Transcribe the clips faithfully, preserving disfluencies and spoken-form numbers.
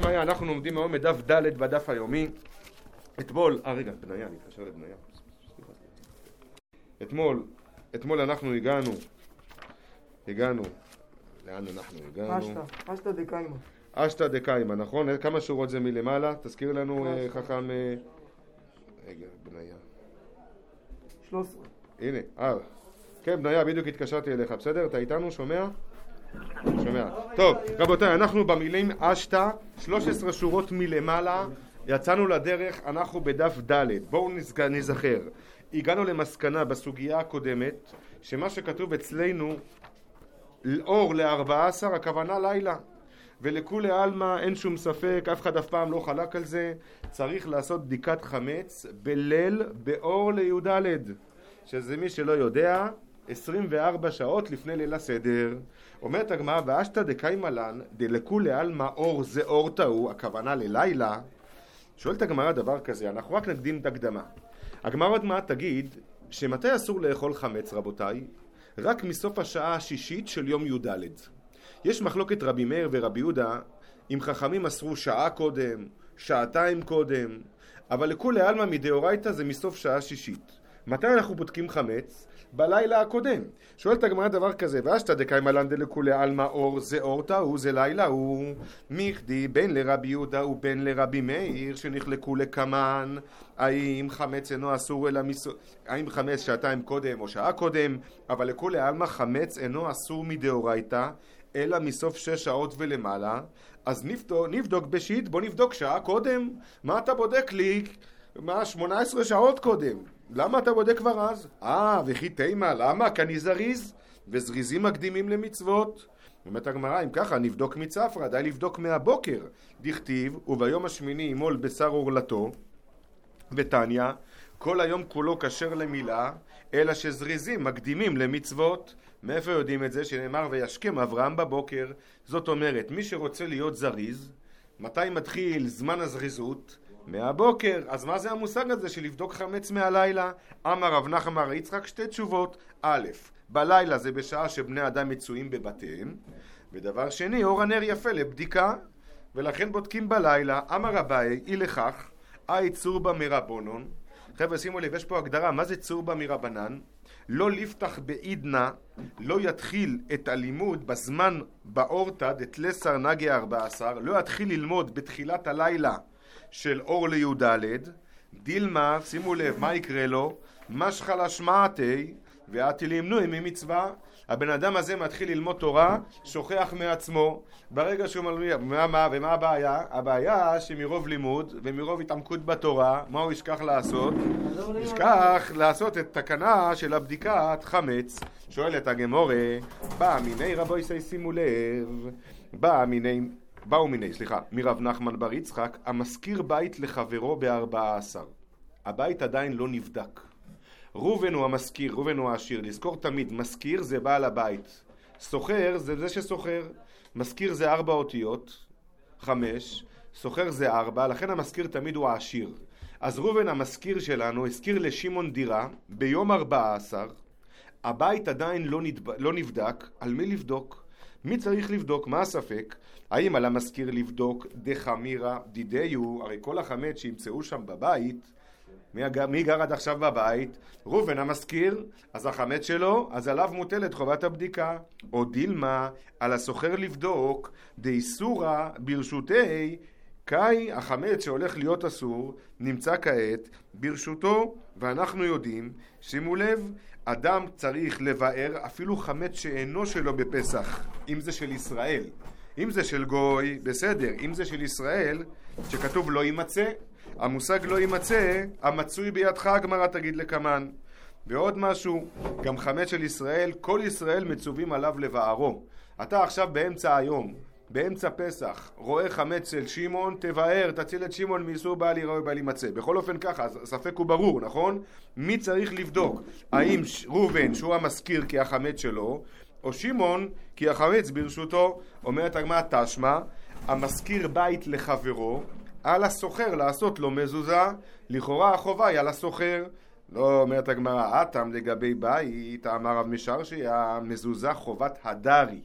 דשמיא, אנחנו לומדים היום מדף ד' בדף היומי. אתמול, אה רגע, בניה, אני אתקשר לבניה. אתמול, אתמול אנחנו הגענו, הגענו, לאן אנחנו הגענו? אשתא, אשתא דקיימא. אשתא דקיימא, נכון? כמה שורות זה מלמעלה? תזכיר לנו חכם... רגע, בניה. שלוש עשרה. הנה, אה. כן, בניה, בדיוק התקשרתי אליך, בסדר? אתה איתנו? שומע? שומע. טוב, רבותיי, אנחנו במילים אשתא, שלוש עשרה שורות מלמעלה, יצאנו לדרך, אנחנו בדף ד'. בואו נזכר. הגענו למסקנה בסוגיה הקודמת, שמה שכתוב אצלנו, אור ל-ארבע עשרה, הכוונה לילה. ולכולי עלמא אין שום ספק, אף אחד אף פעם לא חלק על זה, צריך לעשות בדיקת חמץ בליל באור לי"ד, שזה מי שלא יודע, עשרים וארבע שעות לפני ליל הסדר. אומרת הגמרא, ואשתא דקיימא לן, דלכולי עלמא אור זה אור תאו, הכוונה ללילה. שואלת הגמרא דבר כזה, אנחנו רק נקדים את הקדמה. הגמרא עוד מעט תגיד, שמתי אסור לאכול חמץ רבותיי? רק מסוף השעה השישית של יום י"ד. יש מחלוקת רבי מאיר ורבי יהודה, אם חכמים אסרו שעה קודם, שעתיים קודם, אבל לכולי עלמא מדאורייתא זה מסוף שעה שישית. מתי אנחנו בודקים חמץ? בלילה הקודם. שואלת הגמרא דבר כזה, ואשתא דקיימא לן דלכולי עלמא אור זה אור תאו, זה לילה הוא. מיכדי בין לרבי יהודה ובין לרבי מאיר שנחלקו לקמן, האם חמץ אינו אסור אלא מסוף, האם חמץ שעתיים קודם או שעה קודם, אבל לכולי עלמא חמץ אינו אסור מדאורייתא אלא מסוף שש שעות ולמעלה. אז נבדוק, נבדוק בשיט, בוא נבדוק שעה קודם. מה אתה בודק לי? מה, שמונה עשרה שעות קודם? למה אתה בודק כבר אז? אה, וכי תימה, למה? כי אני זריז, וזריזים מקדימים למצוות. באמת הגמרא, אם ככה, נבדוק מצפרא, די לבדוק מהבוקר. דכתיב, וביום השמיני ימול בשר עורלתו, ותניא, כל היום כולו כשר למילה, אלא שזריזים מקדימים למצוות. מאיפה יודעים את זה? שנאמר וישכם אברהם בבוקר. זאת אומרת, מי שרוצה להיות זריז, מתי מתחיל זמן הזריזות? מהבוקר. אז מה זה המושג הזה של לבדוק חמץ מהלילה? אמר רב נחמן בר יצחק, שתי תשובות. א', בלילה זה בשעה שבני אדם מצויים בבתיהם, ודבר שני, אור הנר יפה לבדיקה, ולכן בודקים בלילה. אמר אביי, אי לכך, אי צורבא מרבנן. חבר'ה, שימו לב, יש פה הגדרה, מה זה צורבא מרבנן? לא לפתח בעידנא, לא יתחיל את הלימוד בזמן באורתא דתלסר נגי ארבע עשר, לא יתחיל ללמוד בתחילת הלילה של אור לי"ד. דילמה, שימו לב, מה יקרה לו? משחא לשמעתי ואתי למנועי ממצווה. הבן אדם הזה מתחיל ללמוד תורה, שוכח מעצמו. ברגע שהוא מלמד, ומה, ומה הבעיה? הבעיה שמרוב לימוד ומרוב התעמקות בתורה, מה הוא ישכח לעשות? ישכח לעשות את תקנה של הבדיקת חמץ. שואלת הגמורה, בא מיני רבו יסי, שימו לב, בא מיני, באו מיני, סליחה, מרב נחמן בר יצחק, המזכיר בית לחברו בארבע עשר. הבית עדיין לא נבדק. ראובן הוא המזכיר, ראובן הוא העשיר. לזכור תמיד, מזכיר זה בעל הבית. סוחר זה זה שסוחר. מזכיר זה ארבע אותיות, חמש. סוחר זה ארבע, לכן המזכיר תמיד הוא העשיר. אז ראובן המזכיר שלנו הזכיר לשמעון דירה ביום ארבע עשר. הבית עדיין לא, נדב... לא נבדק. על מי לבדוק? מי צריך לבדוק? מה הספק? האם על המזכיר לבדוק דחמירה דידיו? הרי כל החמץ שימצאו שם בבית, מי, גר, מי גר עד עכשיו בבית? ראובן המזכיר, אז החמץ שלו, אז עליו מוטלת חובת הבדיקה. או דילמה, על הסוחר לבדוק, דאיסורא ברשותי, קאי החמץ שהולך להיות אסור, נמצא כעת ברשותו, ואנחנו יודעים, שימו לב, אדם צריך לבאר אפילו חמץ שאינו שלו בפסח, אם זה של ישראל. אם זה של גוי, בסדר, אם זה של ישראל, שכתוב לא יימצא, המושג לא יימצא, המצוי בידך, הגמרא תגיד לקמן. ועוד משהו, גם חמץ של ישראל, כל ישראל מצווים עליו לבארו. אתה עכשיו באמצע היום, באמצע פסח, רואה חמץ של שמעון, תבאר, תציל את שמעון מאיסור בל ייראה ובל יימצא. בכל אופן ככה, ספק הוא ברור, נכון? מי צריך לבדוק? האם ראובן שהוא המזכיר כי החמץ שלו, או שמעון כי החמץ ברשותו? אומרת הגמרא תשמע, המזכיר בית לחברו, על הסוחר לעשות לו מזוזה, לכאורה החובה היא על הסוחר. לא, אומרת הגמרא, אתם לגבי בית, אמר רב משרשי, המזוזה חובת הדרי.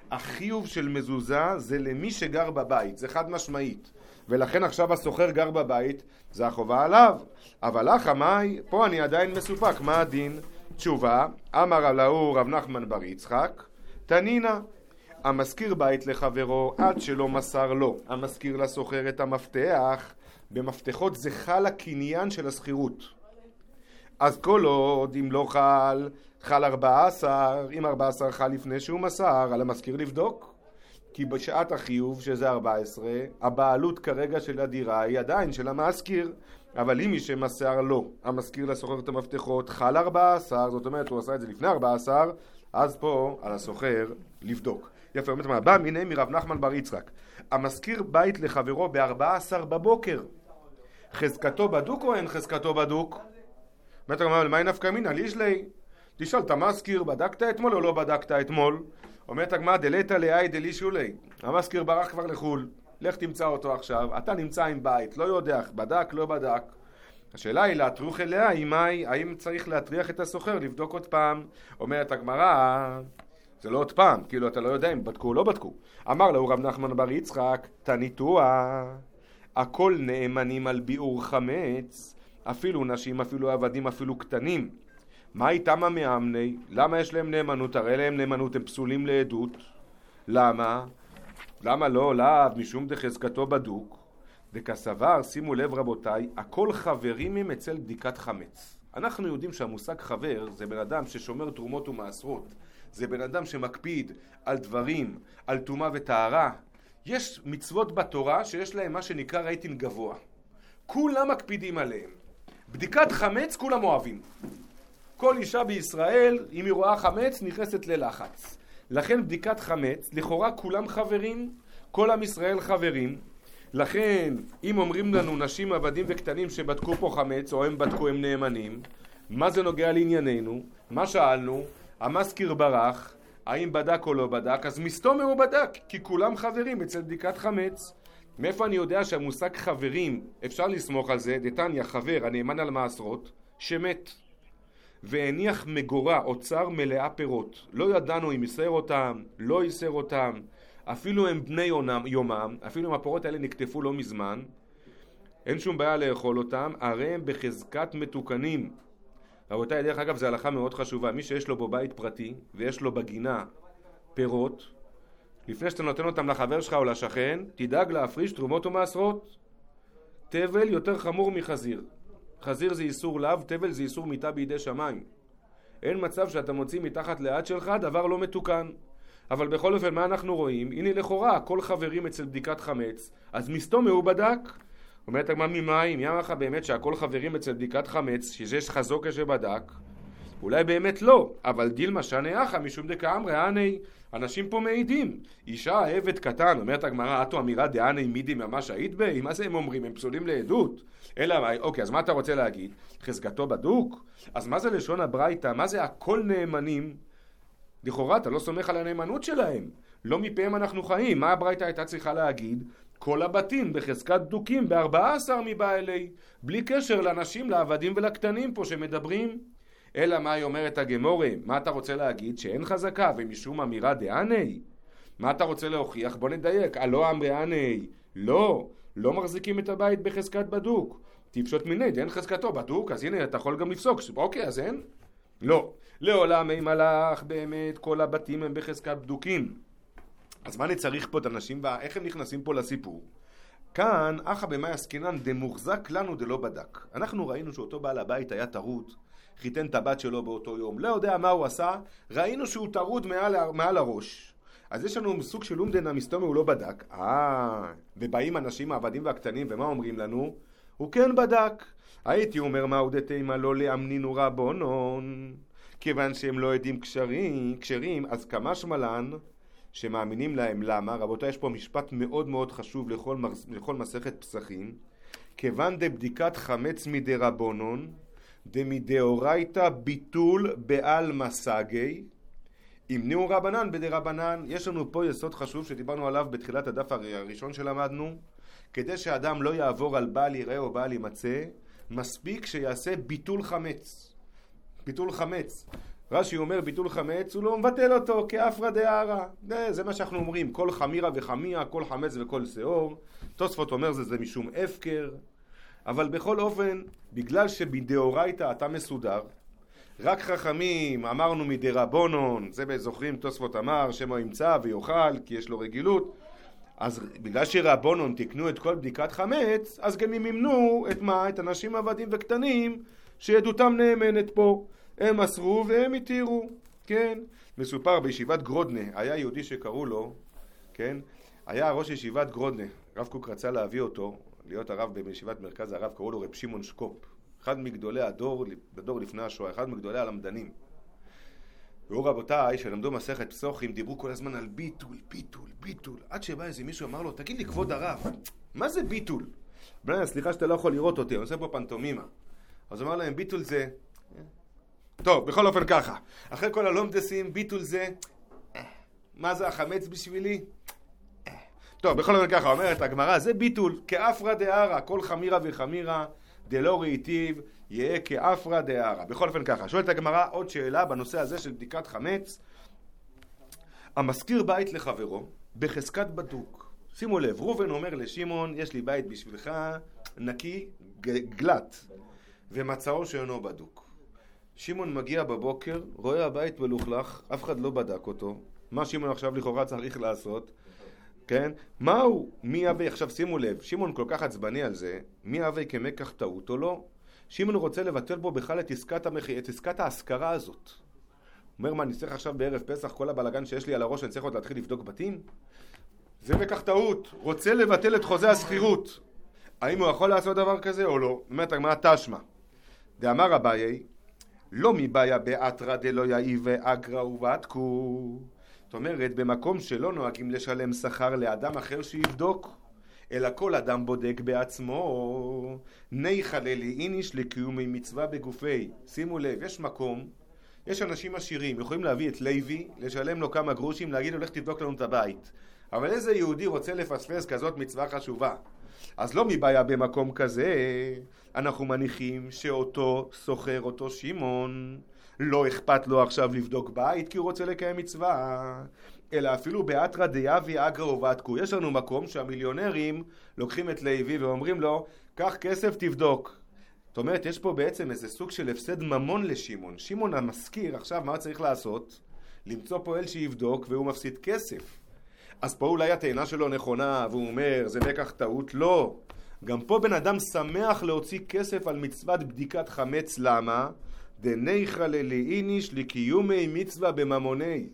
החיוב של מזוזה זה למי שגר בבית, זה חד משמעית. ולכן עכשיו הסוחר גר בבית, זה החובה עליו. אבל אחא מאי, פה אני עדיין מסופק, מה הדין? תשובה, אמר להו רב נחמן בר יצחק, תנינה, המזכיר בית לחברו עד שלא מסר לו, המזכיר לסוחר את המפתח, במפתחות זה חל הקניין של הסחירות. אז כל עוד אם לא חל, חל ארבע עשר, אם ארבע עשר חל לפני שהוא מסר, על המזכיר לבדוק. כי בשעת החיוב, שזה ארבע עשרה, הבעלות כרגע של הדירה היא עדיין של המזכיר, אבל אם מי שמסר לו, המזכיר לסוחר את המפתחות, חל ארבע עשר, זאת אומרת הוא עשה את זה לפני ארבע עשר, אז פה על הסוחר לבדוק. יפה, אומרת מה, בא מיני מרב נחמן בר יצחק, המזכיר בית לחברו ב-ארבע עשרה בבוקר, חזקתו בדוק או אין חזקתו בדוק? אומרת הגמרא, מה נפקא מינה? לישלי, תשאל, אתה מזכיר, בדקת אתמול או לא בדקת אתמול? אומרת הגמרא, דלתא לאי דלישולי, המזכיר ברח כבר לחול, לך תמצא אותו עכשיו, אתה נמצא עם בית, לא יודע, בדק, לא בדק. השאלה היא להטרוח אליה, האם צריך להטריח את הסוחר לבדוק עוד פעם? אומרת הגמרא, זה לא עוד פעם, כאילו אתה לא יודע אם בדקו או לא בדקו. אמר לו רב נחמן בר יצחק, תניתוה, הכל נאמנים על ביאור חמץ, אפילו נשים, אפילו עבדים, אפילו קטנים. מה איתם המאמני? למה יש להם נאמנות? הרי להם נאמנות, הם פסולים לעדות. למה? למה לא? לאו, משום דחזקתו בדוק. וכסבר, שימו לב רבותיי, הכל חברים הם אצל בדיקת חמץ. אנחנו יודעים שהמושג חבר זה בן אדם ששומר תרומות ומעשרות. זה בן אדם שמקפיד על דברים, על טומאה וטהרה. יש מצוות בתורה שיש להם מה שנקרא רייטינג גבוה. כולם מקפידים עליהם. בדיקת חמץ כולם אוהבים. כל אישה בישראל, אם היא רואה חמץ, נכנסת ללחץ. לכן בדיקת חמץ, לכאורה כולם חברים, כל עם ישראל חברים. לכן, אם אומרים לנו נשים, עבדים וקטנים שבדקו פה חמץ, או הם בדקו, הם נאמנים, מה זה נוגע לענייננו? מה שאלנו? המזכיר ברח, האם בדק או לא בדק? אז מסתום הוא בדק, כי כולם חברים אצל בדיקת חמץ. מאיפה אני יודע שהמושג חברים, אפשר לסמוך על זה, דתניא חבר הנאמן על מעשרות, שמת. והניח מגורה, אוצר מלאה פירות. לא ידענו אם יסר אותם, לא יסר אותם, אפילו הם בני יומם, אפילו אם הפירות האלה נקטפו לא מזמן, אין שום בעיה לאכול אותם, הרי הם בחזקת מתוקנים. רבותיי, דרך אגב, זו הלכה מאוד חשובה. מי שיש לו בו בית פרטי, ויש לו בגינה פירות, לפני שאתה נותן אותם לחבר שלך או לשכן, תדאג להפריש תרומות ומעשרות. תבל יותר חמור מחזיר. חזיר זה איסור לאו, תבל זה איסור מיטה בידי שמיים. אין מצב שאתה מוציא מתחת ליד שלך דבר לא מתוקן. אבל בכל אופן, מה אנחנו רואים? הנה לכאורה, כל חברים אצל בדיקת חמץ, אז מסתום הוא בדק. אומרת הגמרא ממים, ימך באמת שהכל חברים אצל בדיקת חמץ, שיש חזוקה שבדק? אולי באמת לא, אבל דילמה שנה אחא משום דקאמרי עני, אנשים פה מעידים. אישה עבד קטן, אומרת הגמרא, אתו אמירה דעני מידי ממש העיד בי? מה זה הם אומרים? הם פסולים לעדות. אלא, אוקיי, אז מה אתה רוצה להגיד? חזקתו בדוק? אז מה זה לשון הברייתא? מה זה הכל נאמנים? לכאורה, אתה לא סומך על הנאמנות שלהם. לא מפיהם אנחנו חיים. מה הברייתא הייתה צריכה להגיד? כל הבתים בחזקת דוקים ב-ארבע עשרה מבעלי, בלי קשר לאנשים, לעבדים ולקטנים פה שמדברים. אלא מה היא אומרת הגמורה? מה אתה רוצה להגיד? שאין חזקה ומשום אמירה דעני? מה אתה רוצה להוכיח? בוא נדייק. הלא אמרי עני. לא, לא מחזיקים את הבית בחזקת בדוק. תפשוט מיני, אין חזקתו בדוק, אז הנה אתה יכול גם לפסוק. אוקיי, אז אין? לא. לעולם אין מלאך, באמת כל הבתים הם בחזקת בדוקים. אז מה נצריך פה את אנשים, ואיך הם נכנסים פה לסיפור? כאן, אחא במאי עסקינן דמוחזק לנו דלא בדק. אנחנו ראינו שאותו בעל הבית היה טרוד, חיתן את הבת שלו באותו יום, לא יודע מה הוא עשה, ראינו שהוא טרוד מעל, מעל הראש. אז יש לנו סוג של אומדנה מסתומי, הוא לא בדק. אה, ובאים אנשים העבדים והקטנים, ומה אומרים לנו? הוא כן בדק. הייתי אומר מהו דתימה לא לאמנינו רבונון, כיוון שהם לא יודעים קשרים, קשרים, אז כמה שמלן שמאמינים להם. למה? רבותיי, יש פה משפט מאוד מאוד חשוב לכל, לכל מסכת פסחים. כיוון דבדיקת חמץ מדי רבונון, דמדאורייתא ביטול בעל מסגי, ימנעו רבנן בדי רבנן. יש לנו פה יסוד חשוב שדיברנו עליו בתחילת הדף הראשון שלמדנו. כדי שאדם לא יעבור על בעל יראה או בעל ימצא, מספיק שיעשה ביטול חמץ. ביטול חמץ. רש"י אומר ביטול חמץ, הוא לא מבטל אותו כאפרא דארעא. זה, זה מה שאנחנו אומרים, כל חמירה וחמיה, כל חמץ וכל שאור. תוספות אומר זה, זה משום הפקר. אבל בכל אופן, בגלל שבדאורייתא אתה מסודר, רק חכמים, אמרנו מדרבנן, זה זוכרים תוספות אמר, שמו ימצא ויאכל, כי יש לו רגילות, אז בגלל שרבנן תקנו את כל בדיקת חמץ, אז גם הם ימנו את מה? את אנשים עבדים וקטנים, שעדותם נאמנת פה. הם מסרו והם התירו, כן? מסופר בישיבת גרודנה, היה יהודי שקראו לו, כן? היה ראש ישיבת גרודנה, רב קוק רצה להביא אותו, להיות הרב בישיבת מרכז הרב, קראו לו רב שמעון שקופ, אחד מגדולי הדור, בדור לפני השואה, אחד מגדולי הלמדנים. והוא רבותיי, שלמדו מסכת פסוחים, דיברו כל הזמן על ביטול, ביטול, ביטול, עד שבא איזה מישהו אמר לו, תגיד לי כבוד הרב, מה זה ביטול? בני, סליחה שאתה לא יכול לראות אותי, אני עושה פה פנטומימה. אז אמר להם, ביטול זה... טוב, בכל אופן ככה, אחרי כל הלומדסים, ביטול זה... מה זה החמץ בשבילי? טוב, בכל אופן ככה, אומרת הגמרא, זה ביטול, כאפרא דארעא, כל חמירה וחמירה, דלא ראיתיו, יהיה כאפרא דארעא. בכל אופן ככה, שואלת הגמרא עוד שאלה בנושא הזה של בדיקת חמץ. המזכיר בית לחברו, בחזקת בדוק. שימו לב, ראובן אומר לשמעון, יש לי בית בשבילך, נקי, גלת, ומצאו שאינו בדוק. שמעון מגיע בבוקר, רואה הבית מלוכלך, אף אחד לא בדק אותו. מה שמעון עכשיו לכאורה צריך לעשות? כן? מהו? מי יביא? עכשיו שימו לב, שמעון כל כך עצבני על זה, מי יביא כמקח טעות או לא? שמעון רוצה לבטל בו בכלל את עסקת המחיר, את עסקת ההשכרה הזאת. אומר מה, אני צריך עכשיו בערב פסח כל הבלגן שיש לי על הראש, אני צריך עוד להתחיל לבדוק בתים? זה מקח טעות, רוצה לבטל את חוזה הסחירות. האם הוא יכול לעשות דבר כזה או לא? אומרת הגמרא תשמע. דאמר אביי, לא מבעיה באתרא דלא יאי ואגרא ובדקו. זאת אומרת, במקום שלא נוהגים לשלם שכר לאדם אחר שיבדוק, אלא כל אדם בודק בעצמו. ניחא לליניש לקיומי מצווה בגופי. שימו לב, יש מקום, יש אנשים עשירים, יכולים להביא את לוי, לשלם לו כמה גרושים, להגיד לו, לך תבדוק לנו את הבית. אבל איזה יהודי רוצה לפספס כזאת מצווה חשובה? אז לא מבעיה במקום כזה, אנחנו מניחים שאותו סוחר, אותו שמעון, לא אכפת לו עכשיו לבדוק בית כי הוא רוצה לקיים מצווה, אלא אפילו באתרא דאבי אגרא ובדקו. יש לנו מקום שהמיליונרים לוקחים את לוי ואומרים לו, קח כסף תבדוק. זאת אומרת, יש פה בעצם איזה סוג של הפסד ממון לשמעון. שמעון המזכיר, עכשיו מה צריך לעשות? למצוא פועל שיבדוק והוא מפסיד כסף. אז פה אולי הטענה שלו נכונה, והוא אומר, זה מקח טעות? לא. גם פה בן אדם שמח להוציא כסף על מצוות בדיקת חמץ. למה? דניחא לליניש לקיומי מצווה בממוני.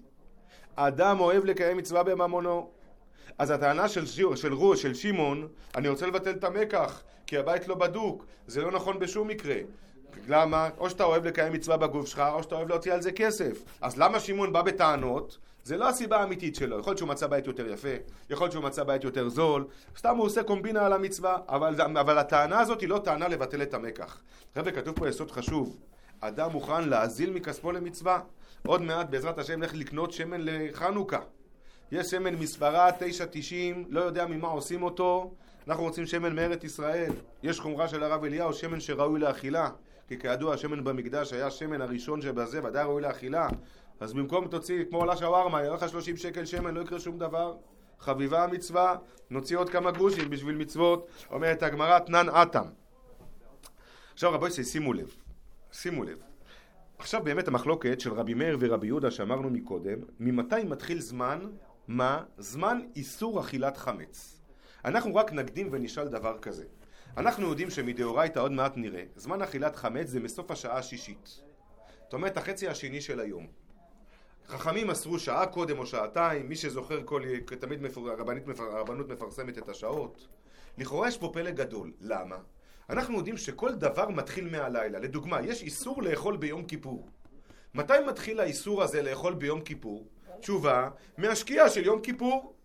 אדם אוהב לקיים מצווה בממונו. אז הטענה של שיר, של רוש, של שמעון, אני רוצה לבטל את המקח, כי הבית לא בדוק. זה לא נכון בשום מקרה. למה? או שאתה אוהב לקיים מצווה בגוף שלך, או שאתה אוהב להוציא על זה כסף. אז למה שמעון בא בטענות? זה לא הסיבה האמיתית שלו. יכול להיות שהוא מצא בית יותר יפה, יכול להיות שהוא מצא בית יותר זול, סתם הוא עושה קומבינה על המצווה, אבל, אבל הטענה הזאת היא לא טענה לבטל את המקח. חבר'ה, כתוב פה יסוד חשוב. אדם מוכן להזיל מכספו למצווה. עוד מעט בעזרת השם נלך לקנות שמן לחנוכה. יש שמן מספרה תשע תשעים, לא יודע ממה עושים אותו. אנחנו רוצים שמן מארץ ישראל. יש חומרה של הרב אליהו, שמן שראוי לאכילה. כי כידוע השמן במקדש היה שמן הראשון שבזה, ודאי ראוי לאכילה. אז במקום תוציא כמו עולה שווארמה, יהיה לך שלושים שקל שמן, לא יקרה שום דבר. חביבה המצווה, נוציא עוד כמה גרושים בשביל מצוות. אומרת הגמרא תנן אתם. עכשיו רבוי שימו לב. שימו לב. עכשיו באמת המחלוקת של רבי מאיר ורבי יהודה שאמרנו מקודם, ממתי מתחיל זמן? מה? זמן איסור אכילת חמץ. אנחנו רק נקדים ונשאל דבר כזה. אנחנו יודעים שמדאורייתא עוד מעט נראה, זמן אכילת חמץ זה מסוף השעה השישית. זאת אומרת החצי השני של היום. חכמים אסרו שעה קודם או שעתיים, מי שזוכר כל, תמיד מפר, הרבנית, מפר, הרבנות מפרסמת את השעות. לכאורה יש פה פלא גדול. למה? אנחנו יודעים שכל דבר מתחיל מהלילה. לדוגמה, יש איסור לאכול ביום כיפור. מתי מתחיל האיסור הזה לאכול ביום כיפור? תשובה, מהשקיעה של יום כיפור.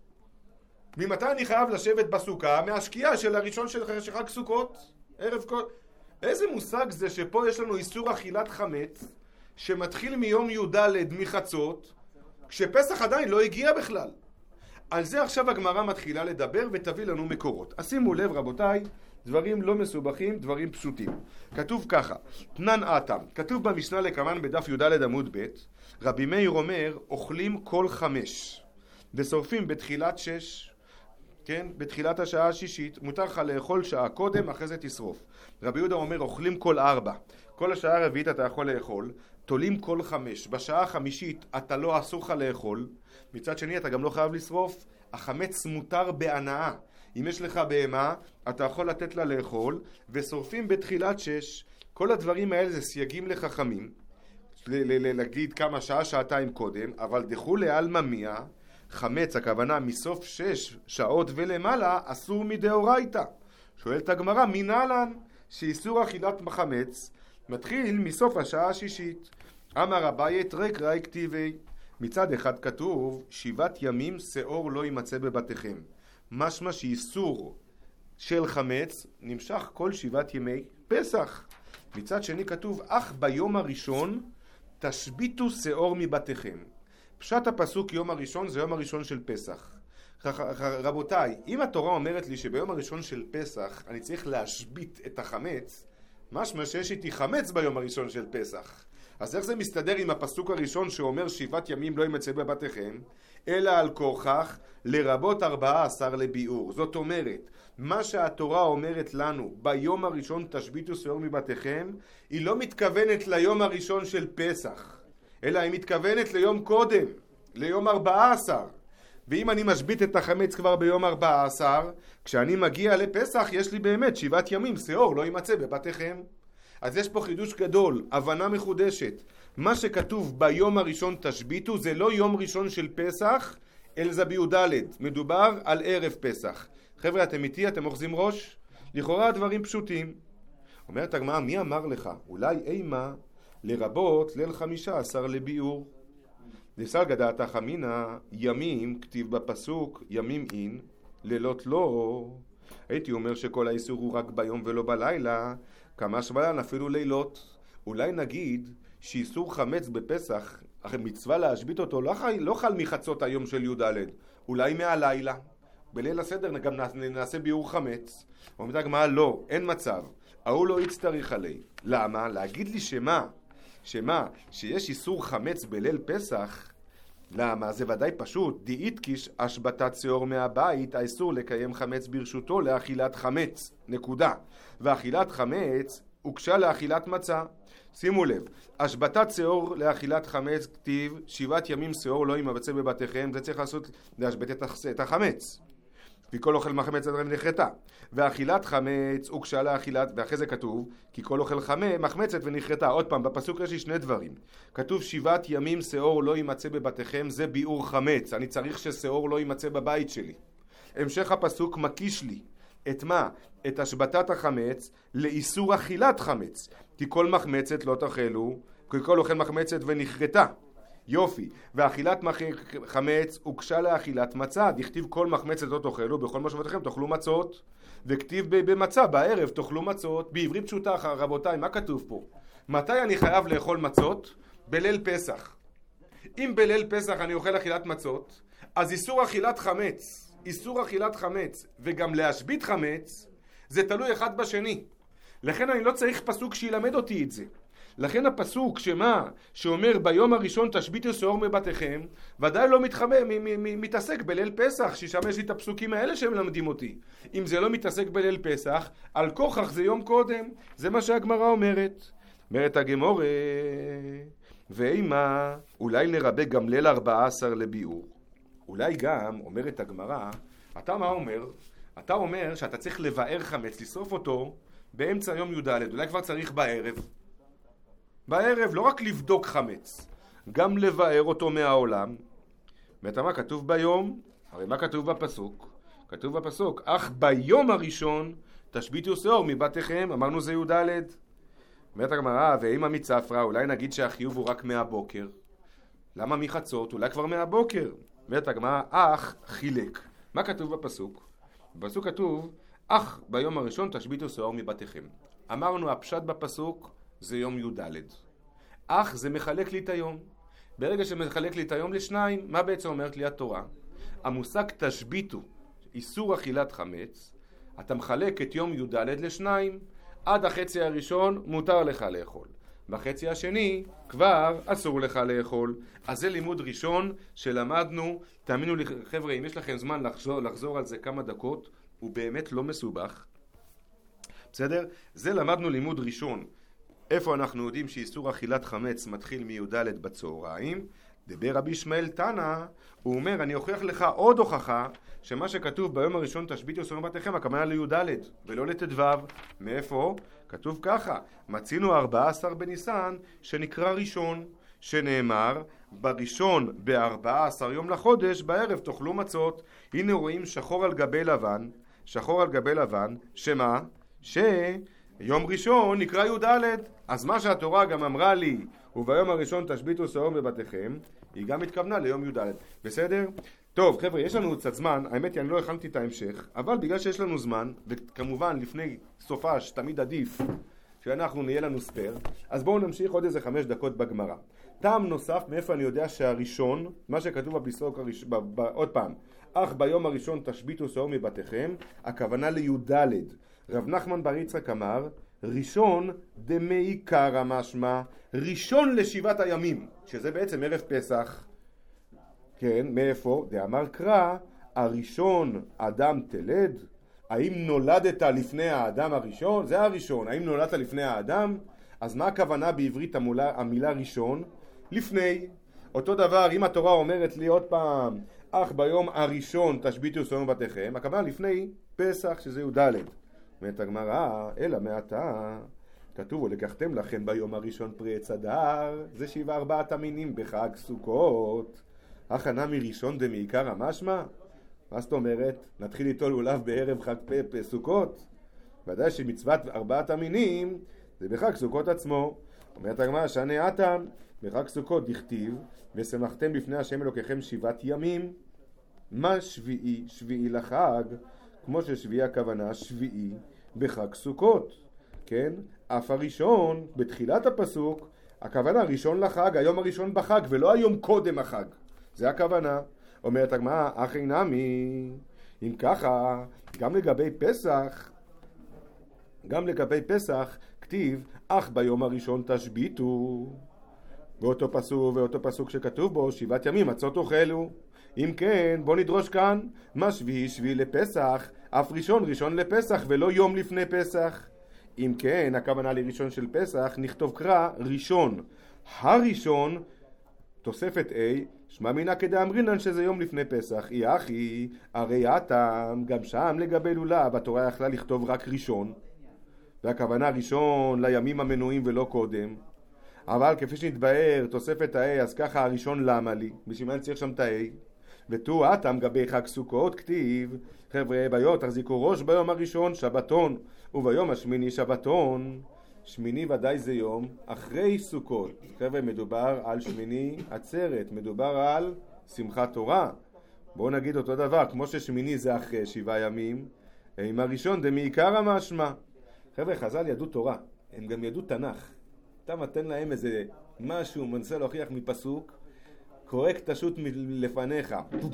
ממתי אני חייב לשבת בסוכה? מהשקיעה של הראשון של חג סוכות. ערב כל... איזה מושג זה שפה יש לנו איסור אכילת חמץ, שמתחיל מיום י"ד מחצות, כשפסח עדיין לא הגיע בכלל. על זה עכשיו הגמרא מתחילה לדבר ותביא לנו מקורות. אז שימו לב רבותיי, דברים לא מסובכים, דברים פשוטים. כתוב ככה, תנן אתם, כתוב במשנה לקמן בדף י"ד עמוד ב', רבי מאיר אומר, אוכלים כל חמש, ושורפים בתחילת שש, כן? בתחילת השעה השישית, מותר לך לאכול שעה קודם, אחרי זה תשרוף. רבי יהודה אומר, אוכלים כל ארבע, כל השעה הרביעית אתה יכול לאכול, תולים כל חמש, בשעה החמישית אתה לא אסור לך לאכול, מצד שני אתה גם לא חייב לשרוף, החמץ מותר בהנאה. אם יש לך בהמה, אתה יכול לתת לה לאכול, ושורפים בתחילת שש. כל הדברים האלה זה סייגים לחכמים, להגיד כמה שעה, שעתיים קודם, אבל דחו לעלמא מיה, חמץ, הכוונה מסוף שש שעות ולמעלה, אסור מדאורייתא. שואלת הגמרא, מנהלן שאיסור אכילת חמץ מתחיל מסוף השעה השישית. אמר אביי תרק ראי כתיבי, מצד אחד כתוב, שבעת ימים שאור לא יימצא בבתיכם. משמע שאיסור של חמץ נמשך כל שבעת ימי פסח. מצד שני כתוב, אך ביום הראשון תשביתו שאור מבתיכם. פשט הפסוק יום הראשון זה יום הראשון של פסח. רבותיי, אם התורה אומרת לי שביום הראשון של פסח אני צריך להשבית את החמץ, משמע שיש איתי חמץ ביום הראשון של פסח. אז איך זה מסתדר עם הפסוק הראשון שאומר שבעת ימים לא יימצא בבתיכם, אלא על כורכך לרבות ארבעה עשר לביאור. זאת אומרת, מה שהתורה אומרת לנו ביום הראשון תשביתו שאור מבתיכם, היא לא מתכוונת ליום הראשון של פסח, אלא היא מתכוונת ליום קודם, ליום ארבעה עשר. ואם אני משבית את החמץ כבר ביום ארבעה עשר, כשאני מגיע לפסח יש לי באמת שבעת ימים שאור לא יימצא בבתיכם. אז יש פה חידוש גדול, הבנה מחודשת. מה שכתוב ביום הראשון תשביתו זה לא יום ראשון של פסח, אלא זה בי"ד. מדובר על ערב פסח. חבר'ה, אתם איתי, אתם אוחזים ראש? לכאורה הדברים פשוטים. אומרת הגמרא, מי אמר לך? אולי אימה לרבות ליל חמישה עשר לביאור. דסלגא דעתך אמינא, ימים, כתיב בפסוק, ימים אין, לילות לא. הייתי אומר שכל האיסור הוא רק ביום ולא בלילה, כמה שבלן אפילו לילות. אולי נגיד שאיסור חמץ בפסח, אחרי מצווה להשבית אותו, לא חל, לא חל מחצות היום של י"ד, אולי מהלילה. בליל הסדר גם נעשה ביאור חמץ. אומרת הגמרא, לא, אין מצב. ההוא לא יצטריך עלי. למה? להגיד לי שמה? שמה? שיש איסור חמץ בליל פסח? למה? זה ודאי פשוט. דאית קיש השבתת שאור מהבית, האיסור לקיים חמץ ברשותו לאכילת חמץ. נקודה. ואכילת חמץ הוקשה לאכילת מצה. שימו לב, השבתת שאור לאכילת חמץ כתיב, שבעת ימים שאור לא יימצא בבתיכם, זה צריך לעשות להשבית את החמץ. כי כל אוכל מחמץ נחרטה. ואכילת חמץ הוקשה לאכילת, ואחרי זה כתוב, כי כל אוכל חמץ מחמצת ונחרטה. עוד פעם, בפסוק יש לי שני דברים. כתוב שבעת ימים שאור לא יימצא בבתיכם, זה ביאור חמץ. אני צריך ששאור לא יימצא בבית שלי. המשך הפסוק מקיש לי. את מה? את השבתת החמץ לאיסור אכילת חמץ. כי כל מחמצת לא תאכלו, כי כל אוכל מחמצת ונחרטה. יופי. ואכילת חמץ הוקשה לאכילת מצה. דכתיב כל מחמצת לא תאכלו, בכל מושבותיכם תאכלו מצות. וכתיב במצה, בערב תאכלו מצות. בעברית פשוטה, רבותיי, מה כתוב פה? מתי אני חייב לאכול מצות? בליל פסח. אם בליל פסח אני אוכל אכילת מצות, אז איסור אכילת חמץ. איסור אכילת חמץ וגם להשבית חמץ זה תלוי אחד בשני. לכן אני לא צריך פסוק שילמד אותי את זה. לכן הפסוק שמה שאומר ביום הראשון תשביתו שאור מבתיכם ודאי לא מתחבא, מתעסק בליל פסח, ששם יש לי את הפסוקים האלה שהם למדים אותי. אם זה לא מתעסק בליל פסח, על כוכך זה יום קודם. זה מה שהגמרא אומרת. אומרת הגמורה, ואימה אולי נרבה גם ליל ארבעה עשר לביאור. אולי גם, אומרת הגמרא, אתה מה אומר? אתה אומר שאתה צריך לבאר חמץ, לשרוף אותו באמצע יום י"ד, אולי כבר צריך בערב. בערב, לא רק לבדוק חמץ, גם לבאר אותו מהעולם. ואתה מה כתוב ביום? הרי מה כתוב בפסוק? כתוב בפסוק, אך ביום הראשון תשביתו שאור מבתיכם, אמרנו זה י"ד. אומרת הגמרא, ואם המצפרא, אולי נגיד שהחיוב הוא רק מהבוקר. למה מחצות? אולי כבר מהבוקר. אומרת הגמרא, אך חילק. מה כתוב בפסוק? בפסוק כתוב, אך ביום הראשון תשביתו שאור מבתיכם. אמרנו, הפשט בפסוק זה יום י"ד. אך זה מחלק לי את היום. ברגע שמחלק לי את היום לשניים, מה בעצם אומרת לי התורה? המושג תשביתו, איסור אכילת חמץ, אתה מחלק את יום י"ד לשניים, עד החצי הראשון מותר לך לאכול. בחצי השני כבר אסור לך לאכול. אז זה לימוד ראשון שלמדנו. תאמינו לי חבר'ה, אם יש לכם זמן לחזור, לחזור על זה כמה דקות, הוא באמת לא מסובך. בסדר? זה למדנו לימוד ראשון. איפה אנחנו יודעים שאיסור אכילת חמץ מתחיל מי"ד בצהריים? דבר רבי ישמעאל תנא, הוא אומר, אני אוכיח לך עוד הוכחה שמה שכתוב ביום הראשון תשביתו ושמחו בתיכם, הכוונה לי"ד ולא לט"ו. מאיפה? כתוב ככה, מצינו ארבעה עשר בניסן שנקרא ראשון, שנאמר בראשון בארבעה עשר יום לחודש בערב תאכלו מצות. הנה רואים שחור על גבי לבן, שחור על גבי לבן, שמה? שיום ראשון נקרא י"ד. אז מה שהתורה גם אמרה לי, וביום הראשון תשביתו ושמחו בבתיכם, היא גם התכוונה ליום י"ד. בסדר? טוב חבר'ה, יש לנו קצת זמן, האמת היא אני לא הכנתי את ההמשך, אבל בגלל שיש לנו זמן, וכמובן לפני סופש תמיד עדיף שאנחנו נהיה לנו ספר, אז בואו נמשיך עוד איזה חמש דקות בגמרא. טעם נוסף, מאיפה אני יודע שהראשון, מה שכתוב בפסוק הראשון, ב- ב- עוד פעם, אך ביום הראשון תשביתו ושמחו מבתיכם, הכוונה לי"ד. רב נחמן בר יצחק אמר, ראשון דמעיקרא משמע, ראשון לשבעת הימים, שזה בעצם ערב פסח. כן, מאיפה? דאמר קרא, הראשון אדם תלד, האם נולדת לפני האדם הראשון? זה הראשון, האם נולדת לפני האדם? אז מה הכוונה בעברית המילה, המילה ראשון? לפני. אותו דבר, אם התורה אומרת לי עוד פעם, אך ביום הראשון תשביתו ושמחו בבתיכם, הכוונה לפני פסח שזה י"ד. אומרת הגמרא, אלא מעתה, כתוב, ולקחתם לכם ביום הראשון פרי עץ אדר, זה שבעה ארבעת המינים בחג סוכות. הכנה מראשון דמעיקרא משמע? מה זאת אומרת? נתחיל איתו לולב בערב חג סוכות? ודאי שמצוות ארבעת המינים זה בחג סוכות עצמו. אומרת הגמרא, שנה אתם, בחג סוכות דכתיב, ושמחתם בפני השם אלוקיכם שבעת ימים. מה שביעי? שביעי לחג, כמו ששביעי הכוונה שביעי בחג סוכות. כן? אף הראשון, בתחילת הפסוק, הכוונה ראשון לחג, היום הראשון בחג, ולא היום קודם החג. זה הכוונה. אומרת הגמרא, אחי נמי, אם ככה, גם לגבי פסח, גם לגבי פסח, כתיב, אך ביום הראשון תשביתו. באותו פסוק, ואותו פסוק שכתוב בו, שבעת ימים מצות אוכלו. אם כן, בוא נדרוש כאן, מה שביעי שביעי לפסח, אף ראשון ראשון לפסח, ולא יום לפני פסח. אם כן, הכוונה לראשון של פסח, נכתוב קרא ראשון. הראשון, תוספת A, שמע מינה כדאמרינן שזה יום לפני פסח. אי אחי, הרי אתם, גם שם לגבי לולב, התורה יכלה לכתוב רק ראשון, והכוונה ראשון לימים המנויים ולא קודם. אבל כפי שנתבהר, תוספת ה-A, אז ככה הראשון למה לי? בשביל מה אני צריך שם את ה-A? ותו אתם גבי חג סוכות כתיב, חבר'ה ביות, תחזיקו ראש ביום הראשון שבתון, וביום השמיני שבתון. שמיני ודאי זה יום אחרי סוכות. חבר'ה, מדובר על שמיני עצרת, מדובר על שמחת תורה. בואו נגיד אותו דבר, כמו ששמיני זה אחרי שבעה ימים, עם הראשון דמעיקרא משמע. חבר'ה, חז"ל ידעו תורה, הם גם ידעו תנ"ך. אתה מתן להם איזה משהו, מנסה להוכיח מפסוק, קורק תשות לפניך,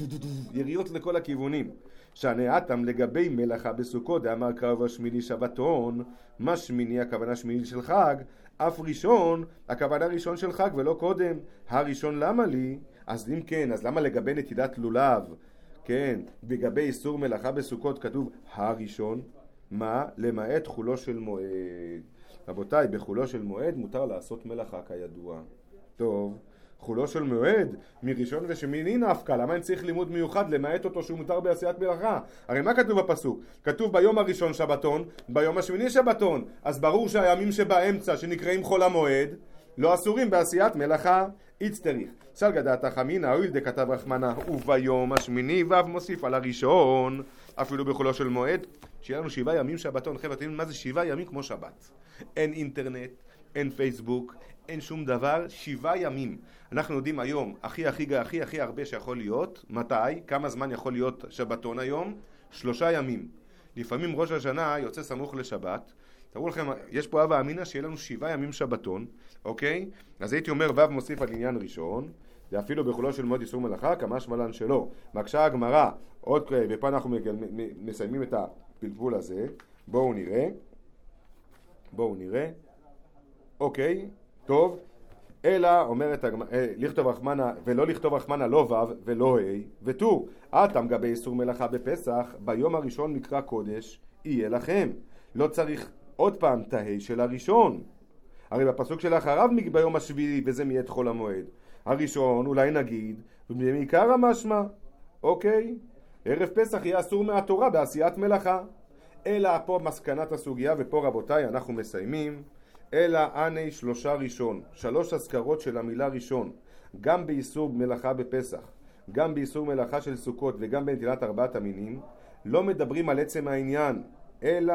יריות לכל הכיוונים. שנה אתם לגבי מלאכה בסוכות, דאמר קרא השמיני שבתון, מה שמיני הכוונה שמיני של חג, אף ראשון הכוונה ראשון של חג ולא קודם. הראשון למה לי? אז אם כן, אז למה לגבי נטידת לולב, כן, לגבי איסור מלאכה בסוכות כתוב הראשון? מה? למעט חולו של מועד. רבותיי, בחולו של מועד מותר לעשות מלאכה כידוע. טוב, חולו של מועד מראשון ושמיני נפקא, למה אני צריך לימוד מיוחד למעט אותו שהוא מותר בעשיית מלאכה? הרי מה כתוב בפסוק? כתוב ביום הראשון שבתון, ביום השמיני שבתון, אז ברור שהימים שבאמצע שנקראים חול המועד לא אסורים בעשיית מלאכה. איצטריך סלגא דעתך אמינא הואיל דכתב רחמנא וביום השמיני ו' מוסיף על הראשון אפילו בחולו של מועד, שיהיה לנו שבעה ימים שבתון. חבר'ה, אתם יודעים מה זה שבעה ימים כמו שבת? אין אינטרנט, אין פייסבוק, אין שום דבר, שבעה ימים. אנחנו יודעים היום הכי הכי הכי הכי הרבה שיכול להיות. מתי? כמה זמן יכול להיות שבתון היום? שלושה ימים. לפעמים ראש השנה יוצא סמוך לשבת. תראו לכם, יש פה הווה אמינא שיהיה לנו שבעה ימים שבתון, אוקיי? אז הייתי אומר ו' מוסיף על עניין ראשון, זה אפילו בחולו של מועד איסור מלאכה, כמה שמלן שלו. מקשה הגמרא, עוד ופה אנחנו מסיימים את הפלפול הזה. בואו נראה. בואו נראה. אוקיי, טוב. אלא אומרת הגמרא, לכתוב רחמנה, ולא לכתוב רחמנה לא וו ולא ה' וטור. אתם גבי איסור מלאכה בפסח, ביום הראשון מקרא קודש יהיה לכם. לא צריך עוד פעם תהי של הראשון. הרי בפסוק שלאחריו ביום השביעי, וזה מעת חול המועד. הראשון אולי נגיד, ובעיקר המשמע, אוקיי? ערב פסח יהיה אסור מהתורה בעשיית מלאכה. אלא פה מסקנת הסוגיה, ופה רבותיי אנחנו מסיימים. אלא עני שלושה ראשון, שלוש הזכרות של המילה ראשון, גם באיסור מלאכה בפסח, גם באיסור מלאכה של סוכות וגם בנטילת ארבעת המינים, לא מדברים על עצם העניין, אלא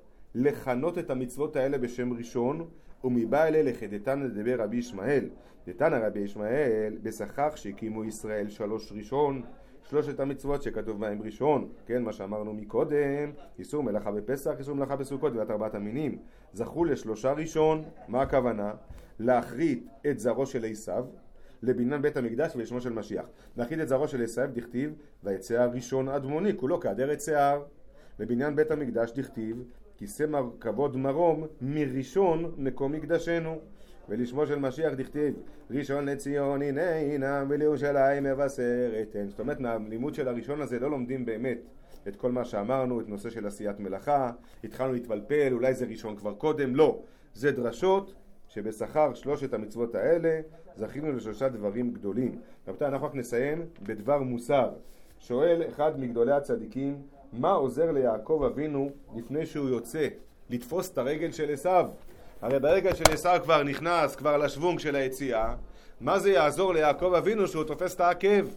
לכנות את המצוות האלה בשם ראשון, ומבא אלה לכדתן לדבר רבי ישמעאל. דתנא רבי ישמעאל בסכך שהקימו ישראל שלוש ראשון, שלושת המצוות שכתוב בהם ראשון, כן, מה שאמרנו מקודם, איסור מלאכה בפסח, איסור מלאכה בסוכות ונטילת ארבעת המינים, זכו לשלושה ראשון. מה הכוונה? להכרית את זרעו של עשיו לבניין בית המקדש ולשמו של משיח. להכרית את זרעו של עשיו דכתיב ויצא הראשון אדמוני כולו כאדרת שיער. לבניין בית המקדש דכתיב כיסא כבוד מרום מראשון מקום מקדשנו. ולשמו של משיח דכתיב ראשון לציון הנה ולירושלים מבשרת. זאת אומרת, מהלימוד של הראשון הזה לא לומדים באמת את כל מה שאמרנו, את נושא של עשיית מלאכה, התחלנו להתפלפל, אולי זה ראשון כבר קודם, לא. זה דרשות שבשכר שלושת המצוות האלה זכינו לשלושה דברים גדולים. רבותיי, אנחנו רק נסיים בדבר מוסר. שואל אחד מגדולי הצדיקים, מה עוזר ליעקב אבינו לפני שהוא יוצא לתפוס את הרגל של עשיו? הרי ברגע של עשיו כבר נכנס כבר לשוונג של היציאה, מה זה יעזור ליעקב אבינו שהוא תופס את העקב?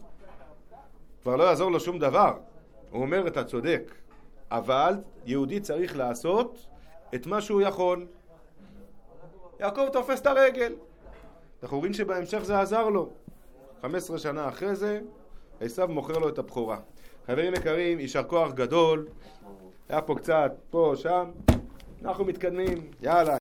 כבר לא יעזור לו שום דבר. הוא אומר, אתה צודק, אבל יהודי צריך לעשות את מה שהוא יכול. יעקב תופס את הרגל, אנחנו רואים שבהמשך זה עזר לו. חמש עשרה שנה אחרי זה עשיו מוכר לו את הבכורה. חברים יקרים, יישר כוח גדול, היה פה קצת פה שם, אנחנו מתקדמים, יאללה.